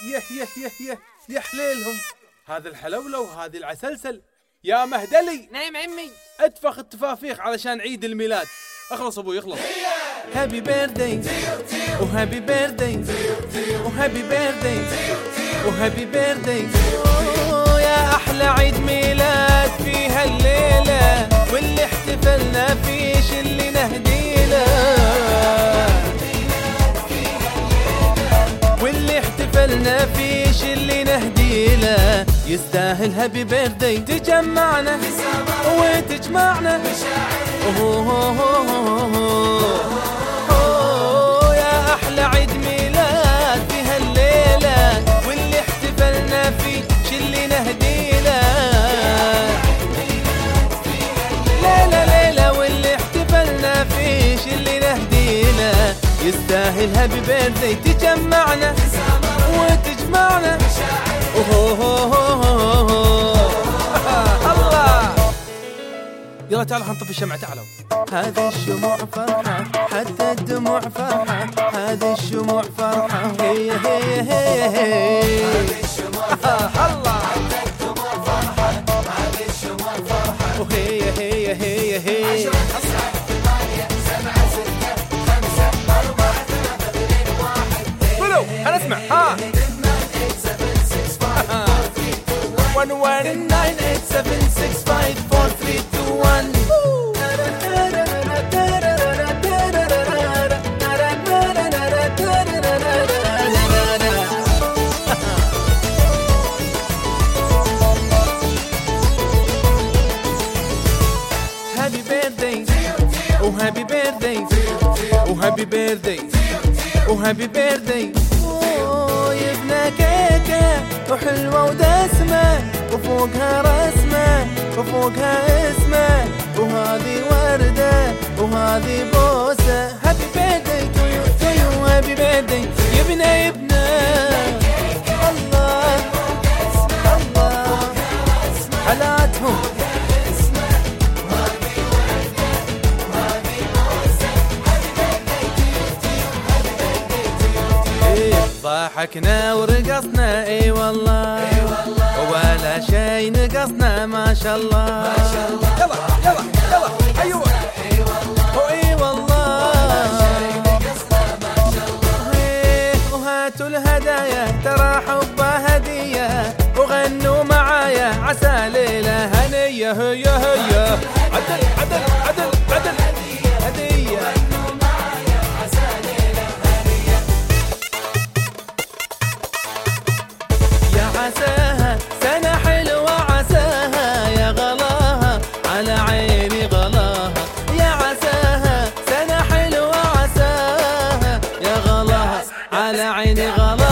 يا حليلهم، هذا الحلولة وهذه العسلسل. يا مهدلي. نعم عمي. اتفخ التفافيخ علشان عيد الميلاد. اخلص ابوي اخلص. هابي بيرثدي وهابي بيرثدي وهابي بيرثدي وهابي بيرثدي. يا احلى عيد ميلاد في هالليله، واللي احتفلنا فيه اللي نهديله، واللي احتفلنا فيه اللي نهديله. يستاهل هابي بيرثدي، تجمعنا وتجمعنا. يا احلى عيد ميلاد في هالليله، واللي احتفلنا فيه اللي نهديله. ليله ليله واللي احتفلنا فيه اللي نهديله. يستاهل هابي بيرثدي، تجمعنا وتجمعنا. الله، يلا تعالوا حنطفي الشمعة تعالوا. هذه الشموع فرحة، حتى الدموع فرحة. هذه الشموع فرحة، هي هي هي هي. هذه الشموع فرحة، حتى الدموع فرحة. هذه الشموع فرحة، وهي هي هي هي. 10 9 8 7 6 5 4 3 2 1. قولوا أنا أسمع. ها 1 9 8 7 6 5 4 3 2 1. Happy birthday, oh happy birthday, oh happy birthday, oh happy birthday. يبنى كيكة وحلوة ودسمة، وفوقها رسمة وفوقها اسمه، وهذه وردة وهذه بوسة. هابي بيرثدي تو يو تو يو، هابي بيرثدي. يبنى يبنى الله الله حلاتهم. ضحكنا ورقصنا اي والله، ولا شي نقصنا ما شاء الله ما شاء الله. يلا يلا يلا ايوه اي والله اي والله. وهاتوا الهدايا ترى حبها هديه، وغنوا معايا عسى ليله هنيه. هي هي عدل عدل عدل عدل هديه. عساها سنة حلوة، عساها يا غلاها على عيني غلاها. يا عساها سنة حلوة، عساها يا غلاها على عيني غلاها.